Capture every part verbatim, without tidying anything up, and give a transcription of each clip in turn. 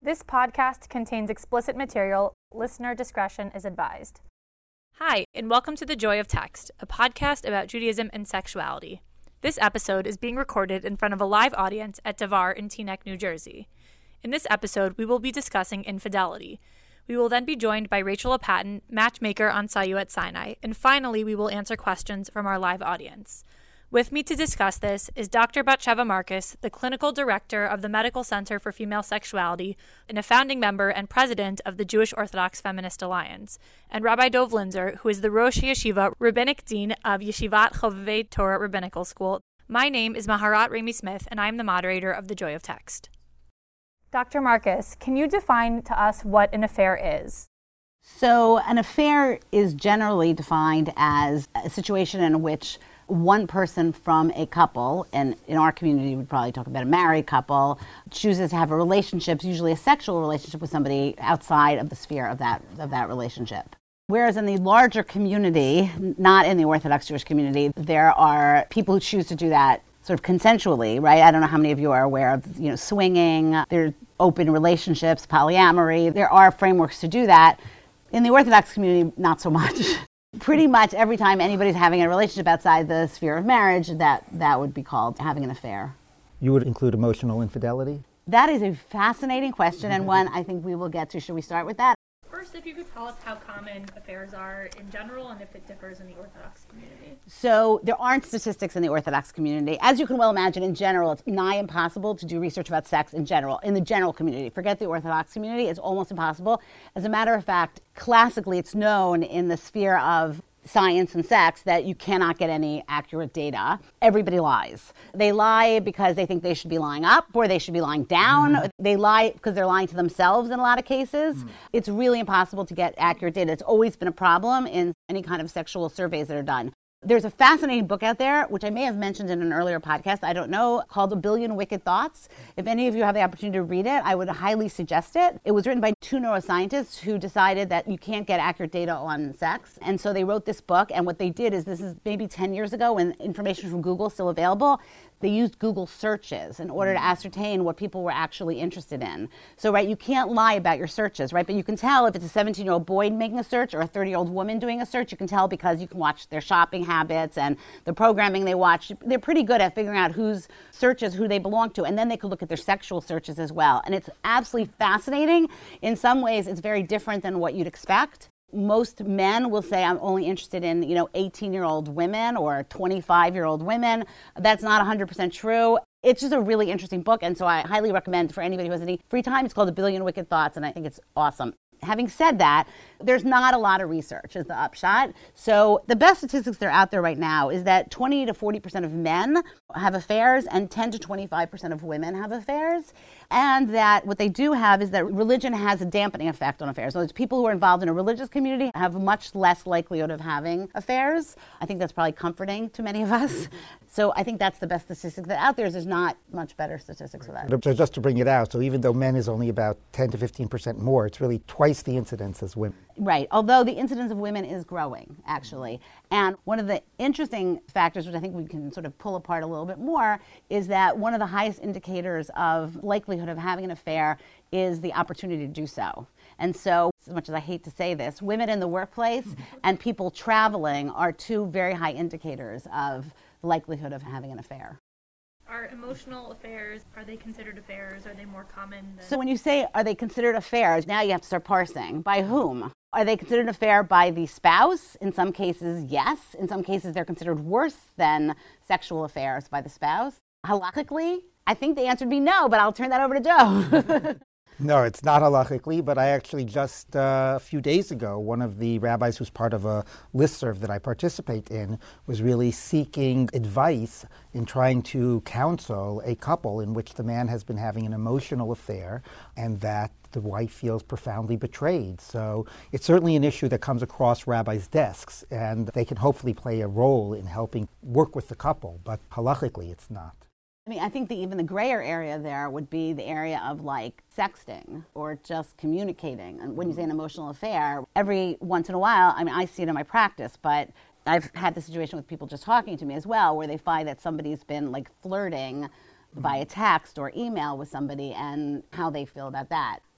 This podcast contains explicit material. Listener discretion is advised. Hi, and welcome to The Joy of Text, a podcast about Judaism and sexuality. This episode is being recorded in front of a live audience at Devar in Teaneck, New Jersey. In this episode, we will be discussing infidelity. We will then be joined by Rachel Patton, matchmaker on Sayu at Sinai, and finally, we will answer questions from our live audience. With me to discuss this is Doctor Batsheva Marcus, the clinical director of the Medical Center for Female Sexuality and a founding member and president of the Jewish Orthodox Feminist Alliance, and Rabbi Dov Linzer, who is the Rosh Yeshiva Rabbinic Dean of Yeshivat Chovevei Torah Rabbinical School. My name is Maharat Rami Smith, and I am the moderator of The Joy of Text. Doctor Marcus, can you define to us what an affair is? So an affair is generally defined as a situation in which one person from a couple, and in our community we'd probably talk about a married couple, chooses to have a relationship, usually a sexual relationship with somebody outside of the sphere of that of that relationship. Whereas in the larger community, not in the Orthodox Jewish community, there are people who choose to do that sort of consensually, right? I don't know how many of you are aware of, you know, swinging, there's open relationships, polyamory. There are frameworks to do that. In the Orthodox community, not so much. Pretty much every time anybody's having a relationship outside the sphere of marriage, that, that would be called having an affair. You would include emotional infidelity? That is a fascinating question, and one I think we will get to. Should we start with that? First, if you could tell us how common affairs are in general and if it differs in the Orthodox community. So there aren't statistics in the Orthodox community. As you can well imagine, in general, it's nigh impossible to do research about sex in general, in the general community. Forget the Orthodox community, it's almost impossible. As a matter of fact, classically, it's known in the sphere of science and sex that you cannot get any accurate data. Everybody lies. They lie because they think they should be lying up or they should be lying down. Mm-hmm. They lie because they're lying to themselves in a lot of cases. Mm-hmm. It's really impossible to get accurate data. It's always been a problem in any kind of sexual surveys that are done. There's a fascinating book out there, which I may have mentioned in an earlier podcast, I don't know, called A Billion Wicked Thoughts. If any of you have the opportunity to read it, I would highly suggest it. It was written by two neuroscientists who decided that you can't get accurate data on sex. And so they wrote this book, and what they did is, this is maybe ten years ago when information from Google is still available, they used Google searches in order to ascertain what people were actually interested in. So, right, you can't lie about your searches, right? But you can tell if it's a seventeen-year-old boy making a search or a thirty-year-old woman doing a search. You can tell because you can watch their shopping habits and the programming they watch. They're pretty good at figuring out whose searches, who they belong to, and then they could look at their sexual searches as well. And it's absolutely fascinating. In some ways, it's very different than what you'd expect. Most men will say, I'm only interested in, you know, eighteen-year-old women or twenty-five-year-old women. That's not one hundred percent true. It's just a really interesting book, and so I highly recommend for anybody who has any free time. It's called A Billion Wicked Thoughts, and I think it's awesome. Having said that, there's not a lot of research is the upshot. So the best statistics that are out there right now is that twenty to forty percent of men have affairs and ten to twenty-five percent of women have affairs. And that what they do have is that religion has a dampening effect on affairs. So it's people who are involved in a religious community have much less likelihood of having affairs. I think that's probably comforting to many of us. So I think that's the best statistic that out there is. There's not much better statistics for that. So just to bring it out, so even though men is only about ten to fifteen percent more, it's really twice the incidence as women. Right, although the incidence of women is growing, actually. And one of the interesting factors, which I think we can sort of pull apart a little bit more, is that one of the highest indicators of likelihood of having an affair is the opportunity to do so. And so, as much as I hate to say this, women in the workplace and people traveling are two very high indicators of the likelihood of having an affair. Are emotional affairs, are they considered affairs? Are they more common than... So when you say, are they considered affairs, now you have to start parsing. By whom? Are they considered an affair by the spouse? In some cases, yes. In some cases, they're considered worse than sexual affairs by the spouse. Halakhically, I think the answer would be no, but I'll turn that over to Joe. No, it's not halachically, but I actually just uh, a few days ago, one of the rabbis who's part of a listserv that I participate in was really seeking advice in trying to counsel a couple in which the man has been having an emotional affair and that the wife feels profoundly betrayed. So it's certainly an issue that comes across rabbis' desks, and they can hopefully play a role in helping work with the couple, but halachically it's not. I mean, I think that even the grayer area there would be the area of like sexting or just communicating. And when you say an emotional affair, every once in a while, I mean, I see it in my practice, but I've had the situation with people just talking to me as well, where they find that somebody's been like flirting by a text or email with somebody and how they feel about that.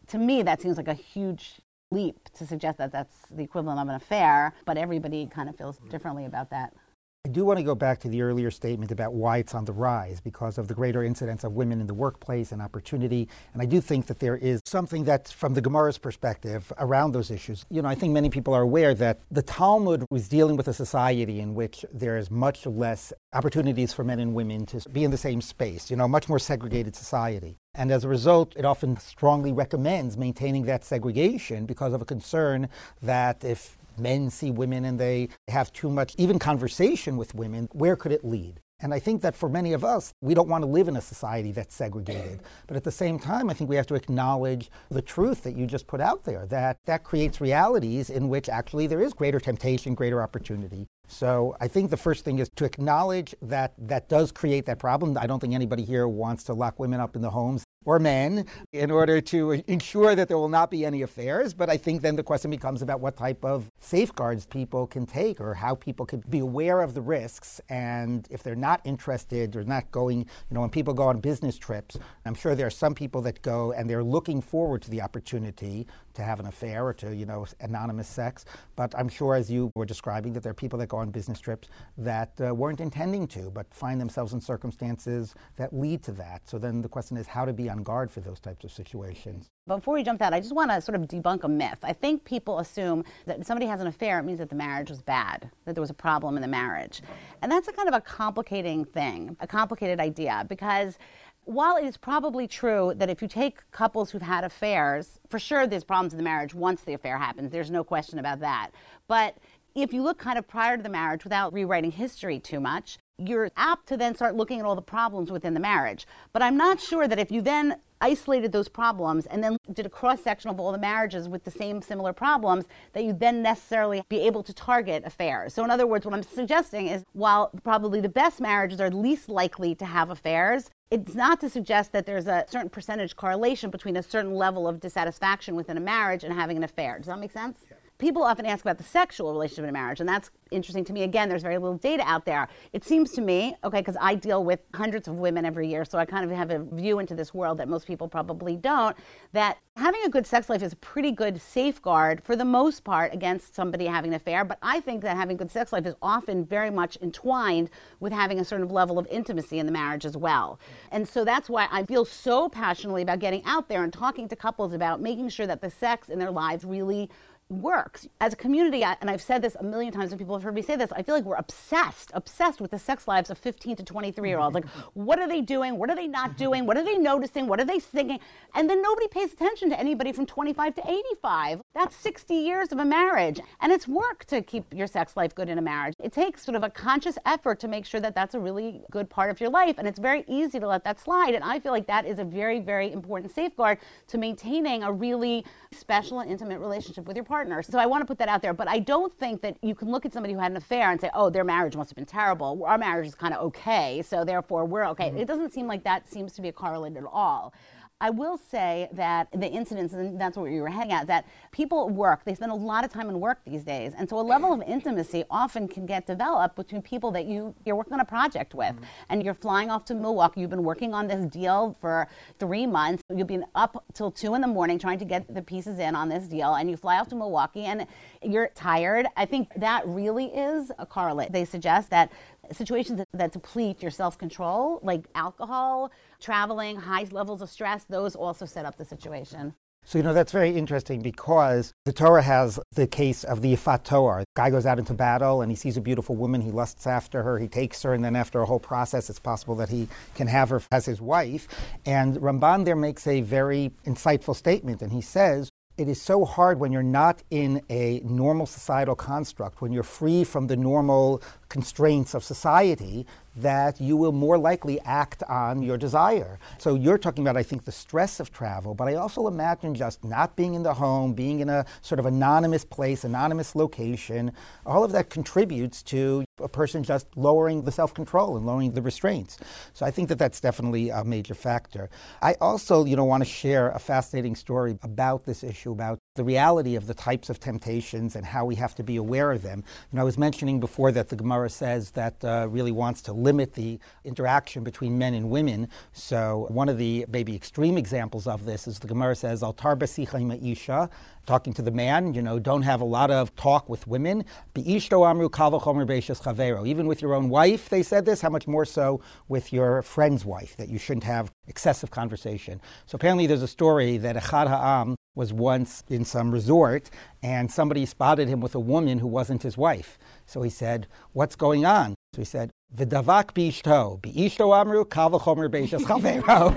to me, that seems like a huge leap to suggest that that's the equivalent of an affair, but everybody kind of feels differently about that. I do want to go back to the earlier statement about why it's on the rise, because of the greater incidence of women in the workplace and opportunity. And I do think that there is something that's, from the Gemara's perspective, around those issues. You know, I think many people are aware that the Talmud was dealing with a society in which there is much less opportunities for men and women to be in the same space, you know, much more segregated society. And as a result, it often strongly recommends maintaining that segregation because of a concern that if men see women and they have too much, even conversation with women, where could it lead? And I think that for many of us, we don't want to live in a society that's segregated. But at the same time, I think we have to acknowledge the truth that you just put out there, that that creates realities in which actually there is greater temptation, greater opportunity. So I think the first thing is to acknowledge that that does create that problem. I don't think anybody here wants to lock women up in the homes or men in order to ensure that there will not be any affairs. But I think then the question becomes about what type of safeguards people can take or how people can be aware of the risks. And if they're not interested or not going, you know, when people go on business trips, I'm sure there are some people that go and they're looking forward to the opportunity to have an affair or to, you know, anonymous sex. But I'm sure, as you were describing, that there are people that go on business trips that uh, weren't intending to, but find themselves in circumstances that lead to that. So then the question is how to be on guard for those types of situations. Before we jump that, I just want to sort of debunk a myth. I think people assume that if somebody has an affair, it means that the marriage was bad, that there was a problem in the marriage. And that's a kind of a complicating thing, a complicated idea, because while it is probably true that if you take couples who've had affairs, for sure there's problems in the marriage once the affair happens. There's no question about that. But if you look kind of prior to the marriage without rewriting history too much, you're apt to then start looking at all the problems within the marriage. But I'm not sure that if you then isolated those problems and then did a cross-section of all the marriages with the same similar problems, that you then necessarily be able to target affairs. So in other words, what I'm suggesting is while probably the best marriages are least likely to have affairs, it's not to suggest that there's a certain percentage correlation between a certain level of dissatisfaction within a marriage and having an affair. Does that make sense? Yeah. People often ask about the sexual relationship in a marriage, and that's interesting to me. Again, there's very little data out there. It seems to me, okay, because I deal with hundreds of women every year, so I kind of have a view into this world that most people probably don't, that having a good sex life is a pretty good safeguard for the most part against somebody having an affair. But I think that having good sex life is often very much entwined with having a certain level of intimacy in the marriage as well. And so that's why I feel so passionately about getting out there and talking to couples about making sure that the sex in their lives really works. As a community, and I've said this a million times and people have heard me say this, I feel like we're obsessed, obsessed with the sex lives of fifteen to twenty-three year olds. Like, what are they doing? What are they not doing? What are they noticing? What are they thinking? And then nobody pays attention to anybody from twenty-five to eighty-five. That's sixty years of a marriage. And it's work to keep your sex life good in a marriage. It takes sort of a conscious effort to make sure that that's a really good part of your life. And it's very easy to let that slide. And I feel like that is a very, very important safeguard to maintaining a really special and intimate relationship with your partner. So I want to put that out there, but I don't think that you can look at somebody who had an affair and say, oh, their marriage must have been terrible. Our marriage is kind of okay, so therefore we're okay. Mm-hmm. It doesn't seem like that seems to be correlated at all. I will say that the incidents, and that's what you were heading at, that people work, they spend a lot of time in work these days. And so a level of intimacy often can get developed between people that you, you're working on a project with. Mm-hmm. And you're flying off to Milwaukee, you've been working on this deal for three months. You've been up till two in the morning trying to get the pieces in on this deal. And you fly off to Milwaukee and you're tired. I think that really is a correlate. They suggest that situations that, that deplete your self-control, like alcohol, traveling, high levels of stress, those also set up the situation. So, you know, that's very interesting because the Torah has the case of the Yifat Toar. The guy goes out into battle and he sees a beautiful woman, he lusts after her, he takes her, and then after a whole process, it's possible that he can have her as his wife. And Ramban there makes a very insightful statement, and he says, it is so hard when you're not in a normal societal construct, when you're free from the normal constraints of society, that you will more likely act on your desire. So you're talking about, I think, the stress of travel, but I also imagine just not being in the home, being in a sort of anonymous place, anonymous location, all of that contributes to a person just lowering the self-control and lowering the restraints. So I think that that's definitely a major factor. I also, you know, want to share a fascinating story about this issue, about the reality of the types of temptations and how we have to be aware of them. You know, I was mentioning before that the Gemara says that uh, really wants to limit the interaction between men and women. So one of the maybe extreme examples of this is the Gemara says, Al tarba sicha ima isha, talking to the man, you know, don't have a lot of talk with women. Be'ishto amru kal v'chomer be'ishes chavero. Even with your own wife, they said this, how much more so with your friend's wife, that you shouldn't have excessive conversation. So apparently there's a story that Echad Ha'am was once in some resort and somebody spotted him with a woman who wasn't his wife. So he said, what's going on? So he said, V'davak bi'ishto, bi'ishto amru kal v'chomer be'ishes chavero.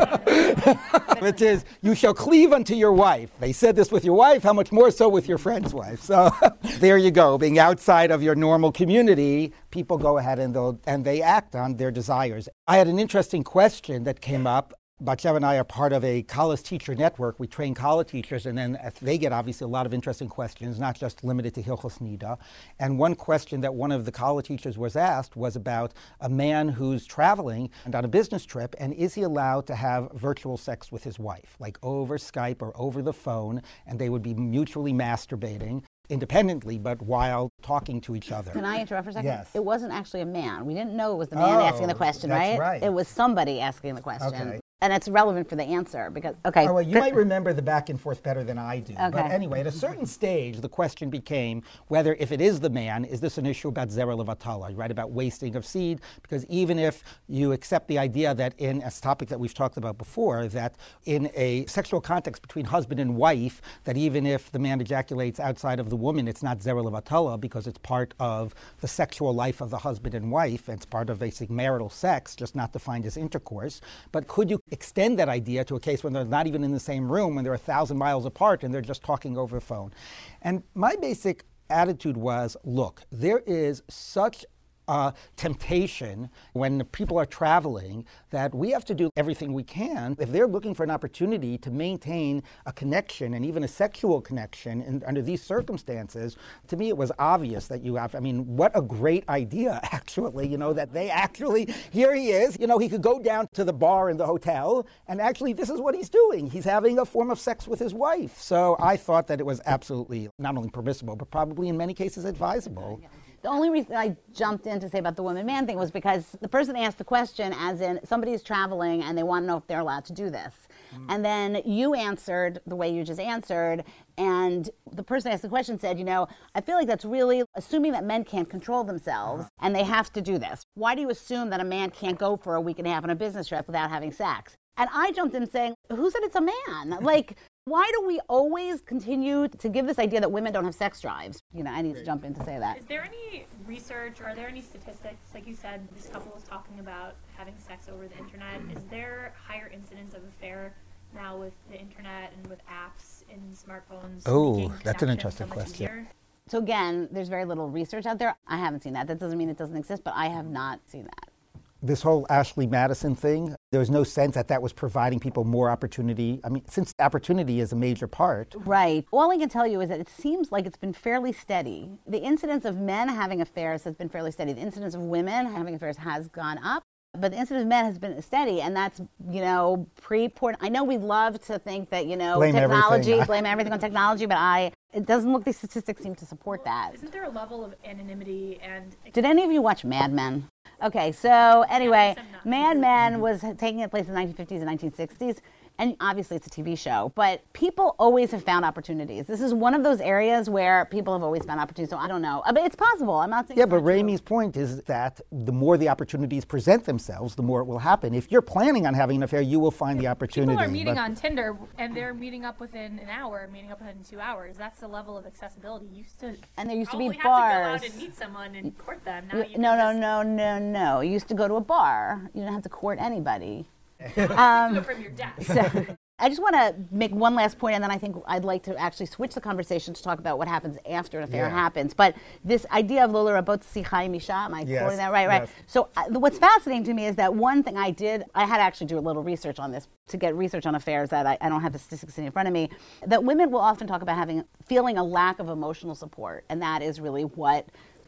Which is, you shall cleave unto your wife. They said this with your wife, how much more so with your friend's wife? So there you go, being outside of your normal community, people go ahead and, they'll, and they act on their desires. I had an interesting question that came up. Batsheva and I are part of a college teacher network. We train college teachers, and then they get obviously a lot of interesting questions, not just limited to Hilchos Nida. And one question that one of the college teachers was asked was about a man who's traveling and on a business trip, and is he allowed to have virtual sex with his wife, like over Skype or over the phone, and they would be mutually masturbating independently, but while talking to each other. Can I interrupt for a second? Yes. It wasn't actually a man. We didn't know it was the man Oh, asking the question, that's right? right. It was somebody asking the question. Okay. And it's relevant for the answer because, okay. Oh, well, you might remember the back and forth better than I do. Okay. But anyway, at a certain stage, the question became whether, if it is the man, is this an issue about zera levatala, right, about wasting of seed? Because even if you accept the idea that in a topic that we've talked about before, that in a sexual context between husband and wife, that even if the man ejaculates outside of the woman, it's not zera levatala because it's part of the sexual life of the husband and wife, and it's part of basic marital sex, just not defined as intercourse. But could you extend that idea to a case when they're not even in the same room, when they're a thousand miles apart and they're just talking over the phone? And my basic attitude was, look, there is such Uh, temptation when people are traveling that we have to do everything we can. If they're looking for an opportunity to maintain a connection and even a sexual connection in, under these circumstances, to me it was obvious that you have, I mean, what a great idea actually, you know, that they actually, here he is, you know, he could go down to the bar in the hotel and actually this is what he's doing. He's having a form of sex with his wife. So I thought that it was absolutely not only permissible, but probably in many cases advisable. The only reason I jumped in to say about the woman-man thing was because the person asked the question as in somebody is traveling and they want to know if they're allowed to do this. Mm. And then you answered the way you just answered, and the person asked the question said, you know, I feel like that's really assuming that men can't control themselves uh-huh. and they have to do this. Why do you assume that a man can't go for a week and a half on a business trip without having sex? And I jumped in saying, who said it's a man? Like, why do we always continue to give this idea that women don't have sex drives? You know, I need to jump in to say that. Is there any research or are there any statistics? Like you said, this couple was talking about having sex over the internet. Is there higher incidence of affair now with the internet and with apps and smartphones? Oh, that's an interesting so question. Easier? So again, there's very little research out there. I haven't seen that. That doesn't mean it doesn't exist, but I have not seen that. This whole Ashley Madison thing, there was no sense that that was providing people more opportunity. I mean, since opportunity is a major part. Right. All I can tell you is that it seems like it's been fairly steady. The incidence of men having affairs has been fairly steady. The incidence of women having affairs has gone up. But the incidence of men has been steady, and that's, you know, pre-porn. I know we love to think that, you know, blame technology, everything. blame everything on technology, but I, it doesn't look, these statistics seem to support that. Isn't there a level of anonymity and... Did any of you watch Mad Men? Okay, so anyway, Mad Men was taking place in the nineteen fifties and nineteen sixties, and obviously it's a T V show, but people always have found opportunities. This is one of those areas where people have always found opportunities, so I don't know. But it's possible, I'm not saying Yeah, it's but not true. Ramey's point is that the more the opportunities present themselves, the more it will happen. If you're planning on having an affair, you will find the opportunity. People are meeting but on Tinder, and they're meeting up within an hour, meeting up within two hours. That's the level of accessibility. You used to And there used to be probably bars. have to go out and meet someone and court them. Now you No, can no, just no, no, no. You used to go to a bar. You didn't have to court anybody. do it from your desk. So, I just want to make one last point, and then I think I'd like to actually switch the conversation to talk about what happens after an affair Yeah. happens. But this idea of Lola Rabot Sichai Misha, am I Yes, quoting that right? Right. yes. So uh, what's fascinating to me is that one thing I did, I had to actually do a little research on this to get research on affairs that I, I don't have the statistics sitting in front of me, that women will often talk about having, feeling a lack of emotional support, and that is really what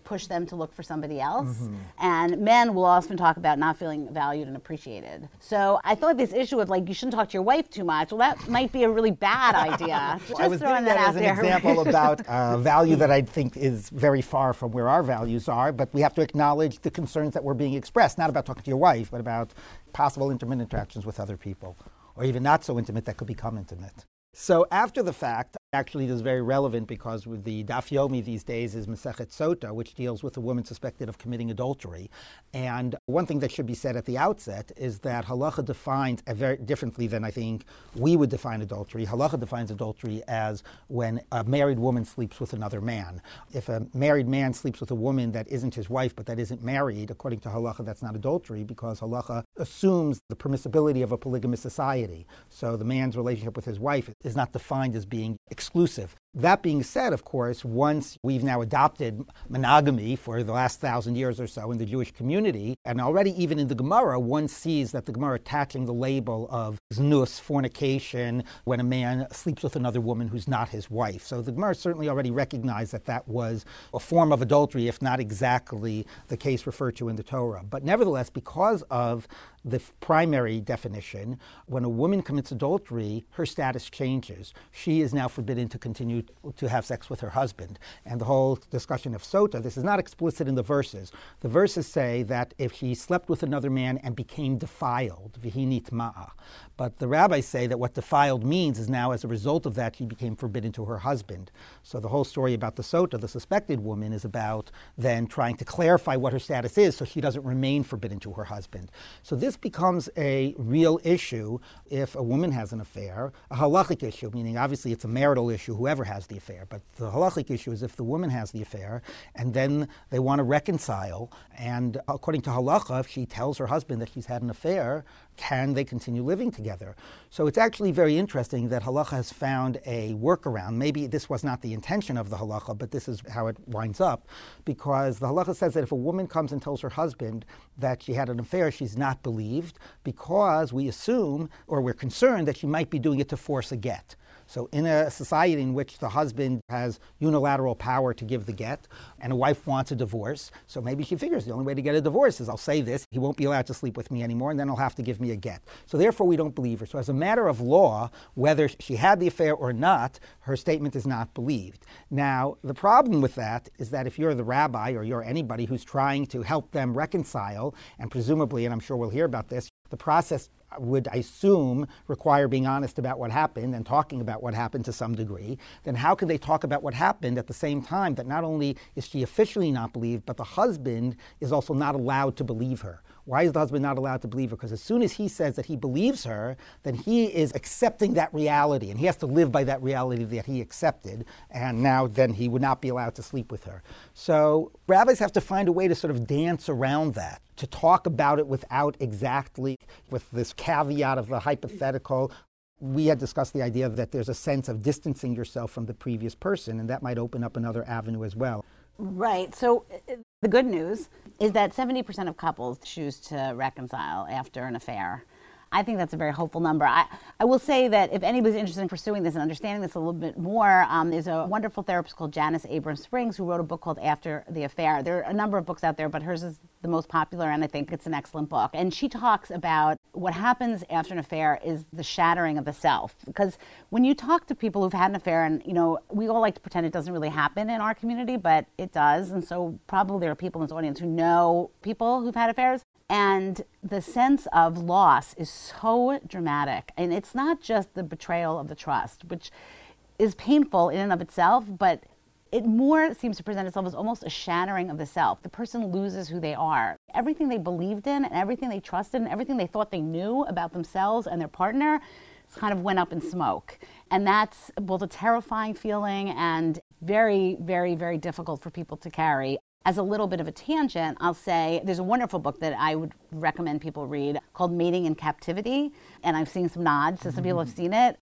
push them to look for somebody else. Mm-hmm. And men will often talk about not feeling valued and appreciated. So I thought this issue of like, you shouldn't talk to your wife too much, well, that might be a really bad idea. Just I was throwing that, that as out an there. example about uh, value that I think is very far from where our values are, but we have to acknowledge the concerns that were being expressed, not about talking to your wife, but about possible intimate interactions with other people, or even not so intimate that could become intimate. So after the fact, actually it is very relevant because with the Daf Yomi these days is Masechet Sota, which deals with a woman suspected of committing adultery. And one thing that should be said at the outset is that halacha defines a very differently than I think we would define adultery. Halacha defines adultery as when a married woman sleeps with another man. If a married man sleeps with a woman that isn't his wife but that isn't married, according to halacha, that's not adultery because halacha assumes the permissibility of a polygamous society. So the man's relationship with his wife is not defined as being exclusive. That being said, of course, once we've now adopted monogamy for the last thousand years or so in the Jewish community, and already even in the Gemara, one sees that the Gemara attaching the label of znus, fornication, when a man sleeps with another woman who's not his wife. So the Gemara certainly already recognized that that was a form of adultery, if not exactly the case referred to in the Torah. But nevertheless, because of the f- primary definition, when a woman commits adultery, her status changes. She is now forbidden to continue to have sex with her husband. And the whole discussion of sota, this is not explicit in the verses. The verses say that if she slept with another man and became defiled, vihi nitma'a. But the rabbis say that what defiled means is now as a result of that she became forbidden to her husband. So the whole story about the sota, the suspected woman, is about then trying to clarify what her status is so she doesn't remain forbidden to her husband. So this becomes a real issue if a woman has an affair, a halachic issue, meaning obviously it's a marital issue, whoever has the affair, but the halachic issue is if the woman has the affair and then they want to reconcile, and according to halacha, if she tells her husband that she's had an affair, can they continue living together? So it's actually very interesting that halacha has found a workaround. Maybe this was not the intention of the halacha, but this is how it winds up, because the halacha says that if a woman comes and tells her husband that she had an affair, she's not believed because we assume, or we're concerned, that she might be doing it to force a get. So in a society in which the husband has unilateral power to give the get, and a wife wants a divorce, so maybe she figures the only way to get a divorce is I'll say this, he won't be allowed to sleep with me anymore, and then he'll have to give me a get. So therefore we don't believe her. So as a matter of law, whether she had the affair or not, her statement is not believed. Now, the problem with that is that if you're the rabbi or you're anybody who's trying to help them reconcile, and presumably, and I'm sure we'll hear about this, the process would, I assume, require being honest about what happened and talking about what happened to some degree, then how could they talk about what happened at the same time that not only is she officially not believed, but the husband is also not allowed to believe her? Why is the husband not allowed to believe her? Because as soon as he says that he believes her, then he is accepting that reality, and he has to live by that reality that he accepted, and now then he would not be allowed to sleep with her. So rabbis have to find a way to sort of dance around that, to talk about it without exactly, with this caveat of the hypothetical. We had discussed the idea that there's a sense of distancing yourself from the previous person, and that might open up another avenue as well. Right. So uh, the good news is that seventy percent of couples choose to reconcile after an affair. I think that's a very hopeful number. I, I will say that if anybody's interested in pursuing this and understanding this a little bit more, um, there's a wonderful therapist called Janice Abrams Springs who wrote a book called After the Affair. There are a number of books out there, but hers is the most popular, and I think it's an excellent book. And she talks about what happens after an affair is the shattering of the self. Because when you talk to people who've had an affair, and you know, we all like to pretend it doesn't really happen in our community, but it does. And so probably there are people in this audience who know people who've had affairs. And the sense of loss is so dramatic. And it's not just the betrayal of the trust, which is painful in and of itself, but it more seems to present itself as almost a shattering of the self. The person loses who they are. Everything they believed in and everything they trusted and everything they thought they knew about themselves and their partner kind of went up in smoke. And that's both a terrifying feeling and very, very, very difficult for people to carry. As a little bit of a tangent, I'll say there's a wonderful book that I would recommend people read called Mating in Captivity, and I've seen some nods, so some people have seen it.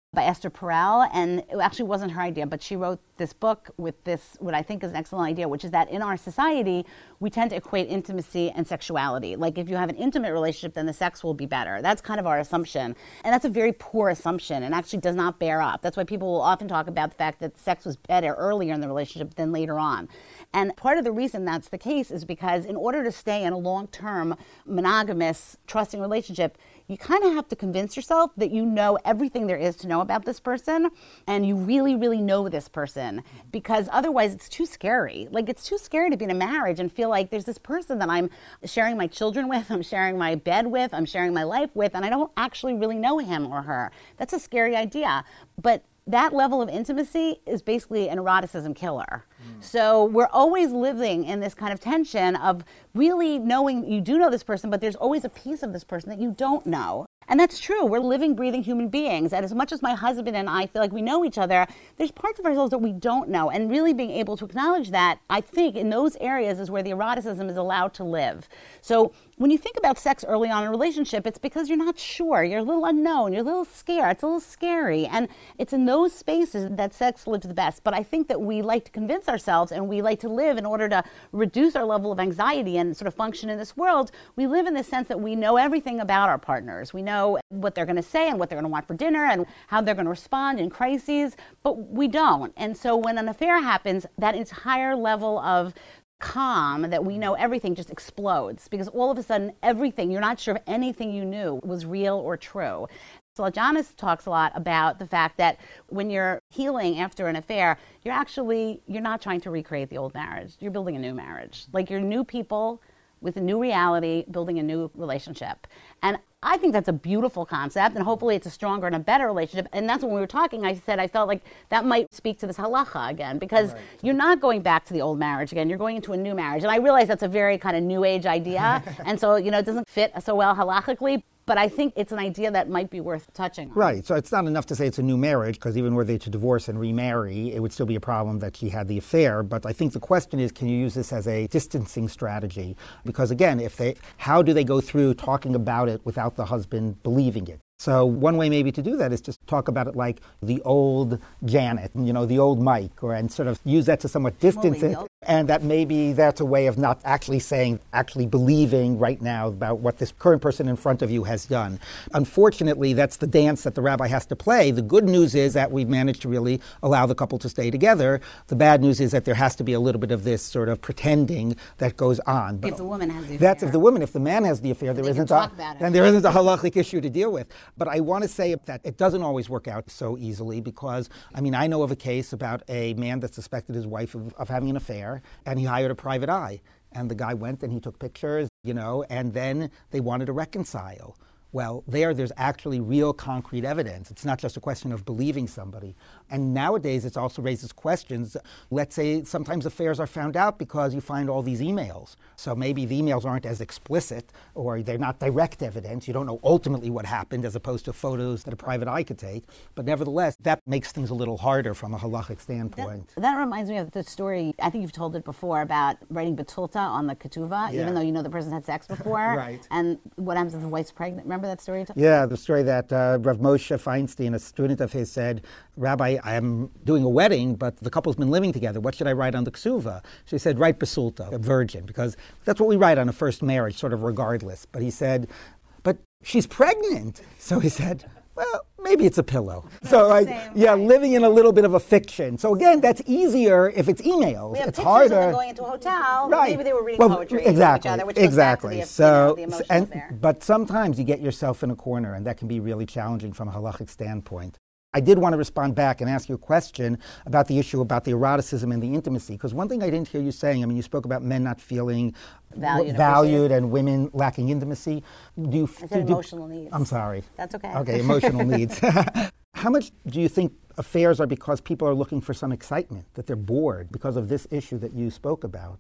by Esther Perel, and it actually wasn't her idea, but she wrote this book with this, what I think is an excellent idea, which is that in our society, we tend to equate intimacy and sexuality. Like if you have an intimate relationship, then the sex will be better. That's kind of our assumption. And that's a very poor assumption and actually does not bear up. That's why people will often talk about the fact that sex was better earlier in the relationship than later on. And part of the reason that's the case is because in order to stay in a long-term, monogamous, trusting relationship, you kind of have to convince yourself that you know everything there is to know about this person and you really, really know this person, because otherwise it's too scary. Like it's too scary to be in a marriage and feel like there's this person that I'm sharing my children with, I'm sharing my bed with, I'm sharing my life with, and I don't actually really know him or her. That's a scary idea. But that level of intimacy is basically an eroticism killer. Mm. So we're always living in this kind of tension of really knowing you do know this person, but there's always a piece of this person that you don't know. And that's true. We're living, breathing human beings. And as much as my husband and I feel like we know each other, there's parts of ourselves that we don't know. And really being able to acknowledge that, I think, in those areas is where the eroticism is allowed to live. So when you think about sex early on in a relationship, it's because you're not sure. You're a little unknown. You're a little scared. It's a little scary. And it's in those spaces that sex lives the best. But I think that we like to convince ourselves and we like to live in order to reduce our level of anxiety and sort of function in this world. We live in the sense that we know everything about our partners. We know what they're going to say and what they're going to want for dinner and how they're going to respond in crises, but we don't. And so when an affair happens, that entire level of calm that we know everything just explodes, because all of a sudden everything, you're not sure if anything you knew was real or true. So Janis talks a lot about the fact that when you're healing after an affair, you're actually, you're not trying to recreate the old marriage. You're building a new marriage. Like you're new people with a new reality, building a new relationship. And I think that's a beautiful concept, and hopefully it's a stronger and a better relationship. And that's when we were talking, I said I felt like that might speak to this halacha again, because right. You're not going back to the old marriage again, you're going into a new marriage. And I realize that's a very kind of new age idea, and so, you know, it doesn't fit so well halachically. But I think it's an idea that might be worth touching on. Right. So it's not enough to say it's a new marriage, because even were they to divorce and remarry, it would still be a problem that she had the affair. But I think the question is, can you use this as a distancing strategy? Because again, if they, how do they go through talking about it without the husband believing it? So one way maybe to do that is just talk about it like the old Janet, you know, the old Mike, or and sort of use that to somewhat distance it. And that maybe that's a way of not actually saying, actually believing right now about what this current person in front of you has done. Unfortunately, that's the dance that the rabbi has to play. The good news is that we've managed to really allow the couple to stay together. The bad news is that there has to be a little bit of this sort of pretending that goes on. But if the woman has the affair. That's if the woman. If the man has the affair, there isn't a, then there isn't a halachic issue to deal with. But I want to say that it doesn't always work out so easily, because, I mean, I know of a case about a man that suspected his wife of, of having an affair, and he hired a private eye. And the guy went and he took pictures, you know, and then they wanted to reconcile. Well, there, there's actually real concrete evidence. It's not just a question of believing somebody. And nowadays, it also raises questions. Let's say sometimes affairs are found out because you find all these emails. So maybe the emails aren't as explicit, or they're not direct evidence. You don't know ultimately what happened, as opposed to photos that a private eye could take. But nevertheless, that makes things a little harder from a halachic standpoint. That, that reminds me of the story, I think you've told it before, about writing betulta on the ketuvah, yeah. Even though you know the person had sex before. Right. And what happens if the wife's pregnant? Remember that story? Yeah, the story that uh, Rav Moshe Feinstein, a student of his, said, Rabbi, I'm doing a wedding, but the couple's been living together. What should I write on the ksuva? So he said, write basulta, a virgin, because that's what we write on a first marriage, sort of regardless. But he said, but she's pregnant. So he said, well, maybe it's a pillow. So, like, Same, yeah, right. Living in a little bit of a fiction. So again, that's easier if it's emails. We have it's pictures harder. of them going into a hotel. Right. Maybe they were reading well, poetry exactly, to each other, which exactly. goes back to the, so, you know, the emotional and, affair. But sometimes you get yourself in a corner, and that can be really challenging from a halachic standpoint. I did want to respond back and ask you a question about the issue about the eroticism and the intimacy, because one thing I didn't hear you saying, I mean, you spoke about men not feeling valued, valued and women lacking intimacy. Do you, I said do, emotional needs. I'm sorry. That's okay. Okay, emotional needs. How much do you think affairs are because people are looking for some excitement, that they're bored because of this issue that you spoke about?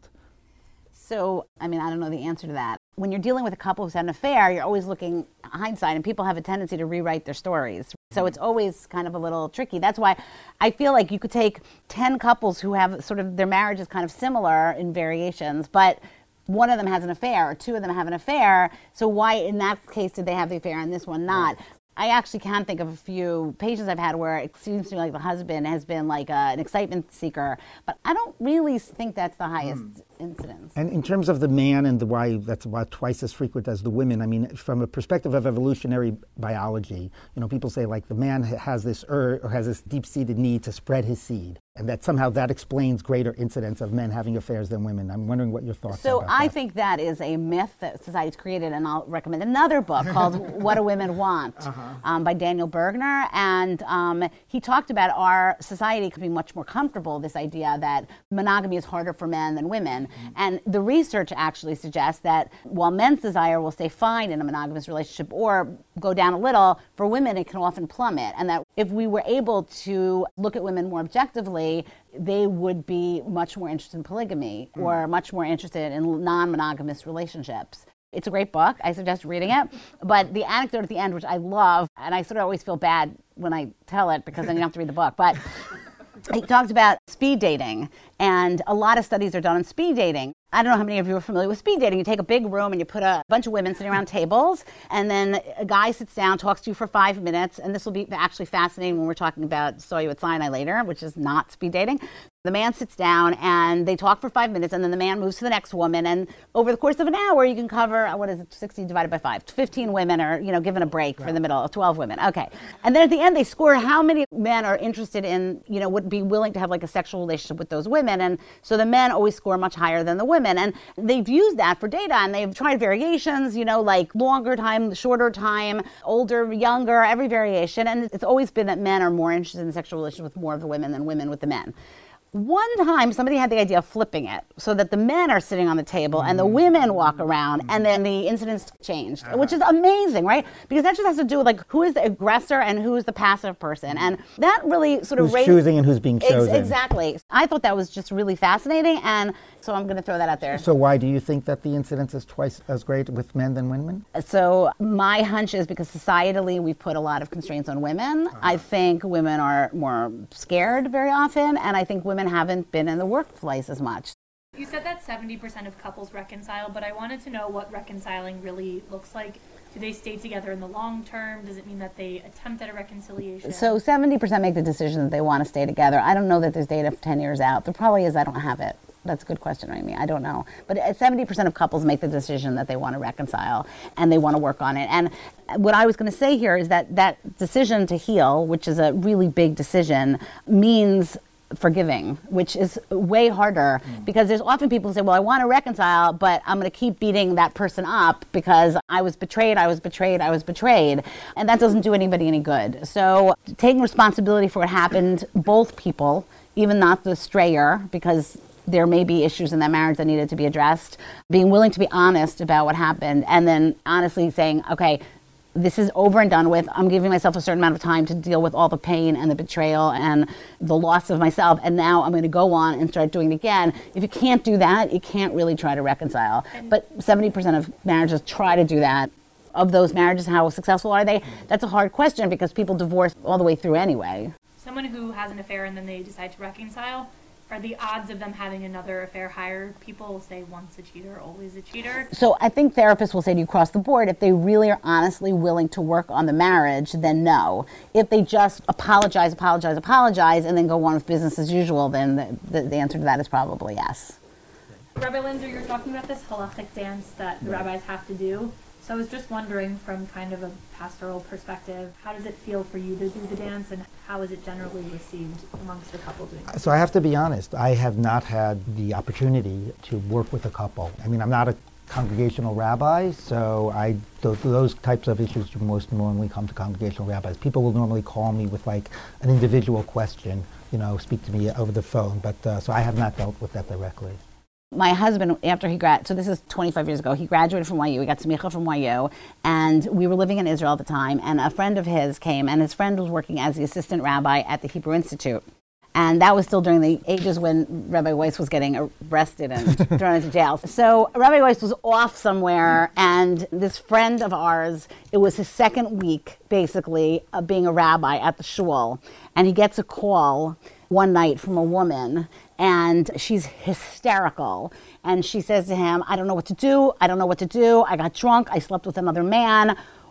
So, I mean, I don't know the answer to that. When you're dealing with a couple who's had an affair, you're always looking hindsight, and people have a tendency to rewrite their stories. So it's always kind of a little tricky. That's why I feel like you could take ten couples who have sort of, their marriage is kind of similar in variations, but one of them has an affair, or two of them have an affair. So why, in that case, did they have the affair and this one not? I actually can think of a few patients I've had where it seems to me like the husband has been like a, an excitement seeker, but I don't really think that's the highest mm. incidence. And in terms of the man and the why that's about twice as frequent as the women, I mean, from a perspective of evolutionary biology, you know, people say like the man has this ur- or has this deep-seated need to spread his seed, and that somehow that explains greater incidence of men having affairs than women. I'm wondering what your thoughts so are about I that. think that is a myth that society's created, and I'll recommend another book called What Do Women Want uh-huh. um, by Daniel Bergner, and um, he talked about our society becoming much more comfortable, this idea that monogamy is harder for men than women, mm-hmm. and the research actually suggests that while men's desire will stay fine in a monogamous relationship or go down a little, for women it can often plummet, and that if we were able to look at women more objectively, they would be much more interested in polygamy mm. or much more interested in non-monogamous relationships. It's a great book. I suggest reading it. But the anecdote at the end, which I love, and I sort of always feel bad when I tell it because then you have to read the book, but he talked about speed dating, and a lot of studies are done on speed dating. I don't know how many of you are familiar with speed dating. You take a big room and you put a bunch of women sitting around tables, and then a guy sits down, talks to you for five minutes, and this will be actually fascinating when we're talking about Saw You at Sinai later, which is not speed dating. The man sits down and they talk for five minutes, and then the man moves to the next woman, and over the course of an hour you can cover, what is it, sixty divided by five, fifteen women are, you know, given a break right. for the middle of twelve women. Okay. And then at the end they score how many men are interested in, you know, would be willing to have like a sexual relationship with those women, and so the men always score much higher than the women. And they've used that for data, and they've tried variations, you know, like longer time, shorter time, older, younger, every variation, and it's always been that men are more interested in sexual relations with more of the women than women with the men. One time, somebody had the idea of flipping it so that the men are sitting on the table and the women walk around, and then the incidents changed, uh-huh. which is amazing, right? Because that just has to do with like who is the aggressor and who is the passive person, and that really sort of who's raised, choosing and who's being chosen. Ex- exactly. I thought that was just really fascinating, and so I'm going to throw that out there. So why do you think that the incidence is twice as great with men than women? So my hunch is because societally we've put a lot of constraints on women. Uh-huh. I think women are more scared very often, and I think women haven't been in the workplace as much. You said that seventy percent of couples reconcile, but I wanted to know what reconciling really looks like. Do they stay together in the long term? Does it mean that they attempt at a reconciliation? So seventy percent make the decision that they want to stay together. I don't know that there's data for ten years out. There probably is. I don't have it. That's a good question, Amy. I don't know. But seventy percent of couples make the decision that they want to reconcile and they want to work on it. And what I was going to say here is that that decision to heal, which is a really big decision, means forgiving, which is way harder mm. because there's often people who say, well, I want to reconcile, but I'm going to keep beating that person up because I was betrayed, I was betrayed, I was betrayed. And that doesn't do anybody any good. So taking responsibility for what happened, both people, even not the strayer, because there may be issues in that marriage that needed to be addressed, being willing to be honest about what happened, and then honestly saying, okay, this is over and done with. I'm giving myself a certain amount of time to deal with all the pain and the betrayal and the loss of myself, and now I'm going to go on and start doing it again. If you can't do that, you can't really try to reconcile. But seventy percent of marriages try to do that. Of those marriages, how successful are they? That's a hard question because people divorce all the way through anyway. Someone who has an affair and then they decide to reconcile, are the odds of them having another affair higher? People will say once a cheater, always a cheater. So I think therapists will say to you across the board, if they really are honestly willing to work on the marriage, then no. If they just apologize, apologize, apologize, and then go on with business as usual, then the, the, the answer to that is probably yes. Rabbi Linzer, you're talking about this halachic dance that the rabbis have to do. So I was just wondering, from kind of a pastoral perspective, how does it feel for you to do the dance, and how is it generally received amongst the couple doing it? So I have to be honest, I have not had the opportunity to work with a couple. I mean, I'm not a congregational rabbi, so I those, those types of issues most normally come to congregational rabbis. People will normally call me with like an individual question, you know, speak to me over the phone, but uh, so I have not dealt with that directly. My husband, after he grad, so this is twenty-five years ago, he graduated from Y U, he got smicha from Y U, and we were living in Israel at the time, and a friend of his came, and his friend was working as the assistant rabbi at the Hebrew Institute. And that was still during the ages when Rabbi Weiss was getting arrested and thrown into jail. So Rabbi Weiss was off somewhere, and this friend of ours, it was his second week, basically, of being a rabbi at the shul, and he gets a call one night from a woman, and she's hysterical. And she says to him, I don't know what to do. I don't know what to do. I got drunk. I slept with another man.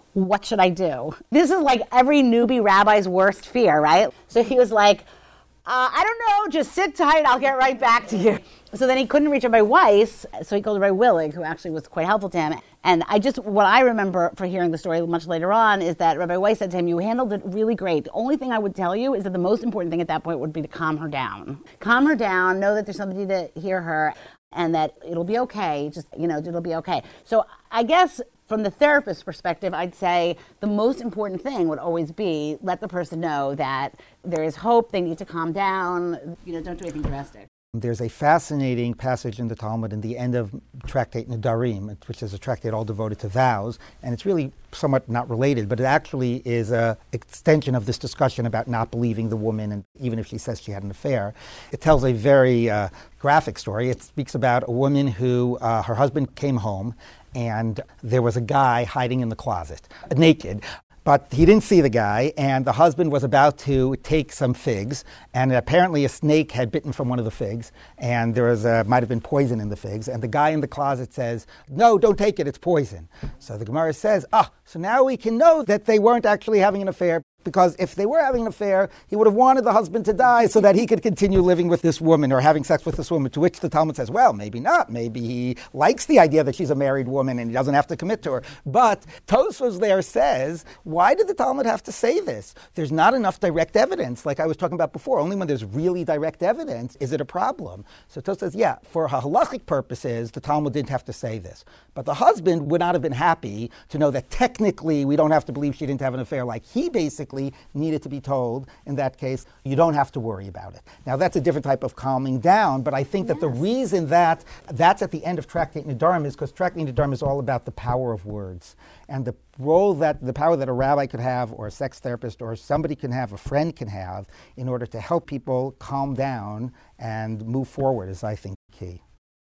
what should I do? This is like every newbie rabbi's worst fear, right? So he was like, uh, I don't know, just sit tight, I'll get right back to you. So then he couldn't reach Rabbi Weiss, so he called Rabbi Willig, who actually was quite helpful to him. And I just, what I remember for hearing the story much later on is that Rabbi Weiss said to him, you handled it really great. The only thing I would tell you is that the most important thing at that point would be to calm her down. Calm her down, know that there's somebody to hear her, and that it'll be okay, just, you know, it'll be okay. So I guess from the therapist's perspective, I'd say the most important thing would always be let the person know that there is hope, they need to calm down, you know, don't do anything drastic. There's a fascinating passage in the Talmud in the end of Tractate Nedarim, which is a tractate all devoted to vows, and it's really somewhat not related, but it actually is an extension of this discussion about not believing the woman, and even if she says she had an affair. It tells a very uh, graphic story. It speaks about a woman who, uh, her husband came home, and there was a guy hiding in the closet, naked. But he didn't see the guy, and the husband was about to take some figs, and apparently a snake had bitten from one of the figs, and there was a, might have been poison in the figs, and the guy in the closet says, no, don't take it, it's poison. So the Gemara says, ah, so now we can know that they weren't actually having an affair, because if they were having an affair, he would have wanted the husband to die so that he could continue living with this woman or having sex with this woman, to which the Talmud says, well, maybe not. Maybe he likes the idea that she's a married woman and he doesn't have to commit to her. But Tosfos there says, why did the Talmud have to say this? There's not enough direct evidence, like I was talking about before. Only when there's really direct evidence is it a problem. So Tosfos says, yeah, for halachic purposes, the Talmud didn't have to say this. But the husband would not have been happy to know that technically we don't have to believe she didn't have an affair, like he basically needed to be told, in that case, you don't have to worry about it. Now, that's a different type of calming down, but I think yes. that the reason that that's at the end of Tractate Nedarim is because Tractate Nedarim is all about the power of words and the role that, the power that a rabbi could have, or a sex therapist, or somebody can have, a friend can have, in order to help people calm down and move forward is, I think, key.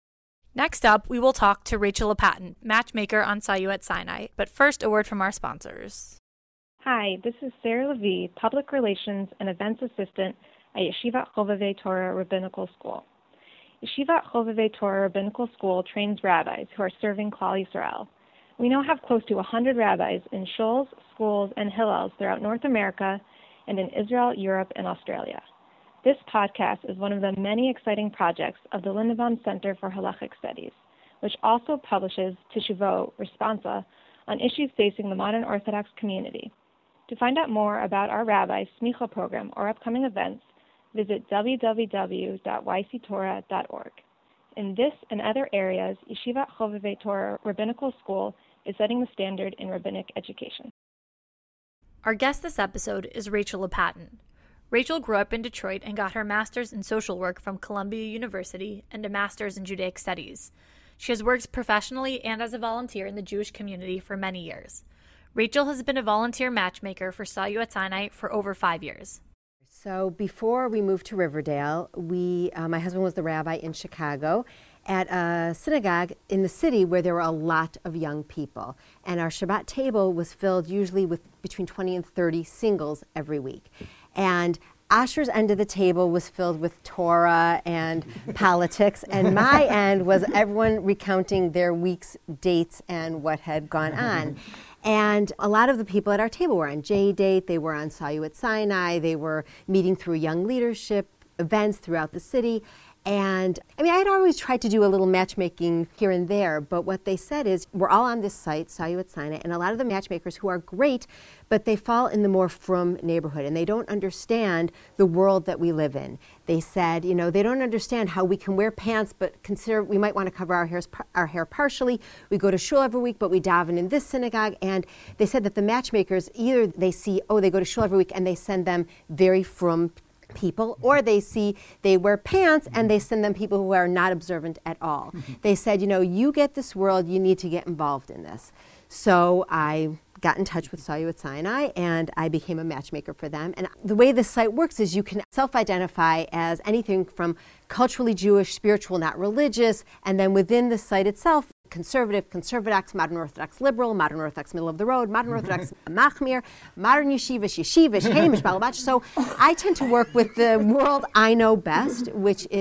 Next up, we will talk to Rachel Lopatin, matchmaker on Sayuat Sinai. But first, a word from our sponsors. Hi, this is Sarah Levy, Public Relations and Events Assistant at Yeshivat Chovevei Torah Rabbinical School. Yeshivat Chovevei Torah Rabbinical School trains rabbis who are serving Klal Yisrael. We now have close to one hundred rabbis in shuls, schools, and hillels throughout North America and in Israel, Europe, and Australia. This podcast is one of the many exciting projects of the Lindenbaum Center for Halachic Studies, which also publishes Teshuvot, Responsa, on issues facing the modern Orthodox community. To find out more about our Rabbi Smicha program or upcoming events, visit w w w dot y c torah dot org. In this and other areas, Yeshivat Chovevei Torah Rabbinical School is setting the standard in rabbinic education. Our guest this episode is Rachel Lopatin. Rachel grew up in Detroit and got her master's in social work from Columbia University and a master's in Judaic studies. She has worked professionally and as a volunteer in the Jewish community for many years. Rachel has been a volunteer matchmaker for Sayuat Sinai for over five years. So before we moved to Riverdale, we, uh, my husband was the rabbi in Chicago at a synagogue in the city where there were a lot of young people. And our Shabbat table was filled usually with between twenty and thirty singles every week. And Asher's end of the table was filled with Torah and politics, and my end was everyone recounting their week's dates and what had gone on. And a lot of the people at our table were on J-Date, they were on Sayuat Sinai, they were meeting through young leadership events throughout the city. And I mean, I had always tried to do a little matchmaking here and there, but what they said is, we're all on this site, Sayuat Sinai, and a lot of the matchmakers who are great, but they fall in the more frum neighborhood, and they don't understand the world that we live in. They said, you know, they don't understand how we can wear pants, but consider we might want to cover our, hairs, our hair partially. We go to shul every week, but we daven in this synagogue. And they said that the matchmakers, either they see, oh, they go to shul every week, and they send them very frum people, or they see they wear pants and they send them people who are not observant at all. Mm-hmm. They said, you know, you get this world, you need to get involved in this. So I got in touch with Sayuat Sinai and I became a matchmaker for them. And the way this site works is you can self-identify as anything from culturally Jewish, spiritual, not religious, and then within the site itself, conservative, conservadox, modern Orthodox liberal, modern Orthodox middle of the road, modern Orthodox machmir, modern yeshivish, yeshivish, hamish, balabach. So I tend to work with the world I know best, which is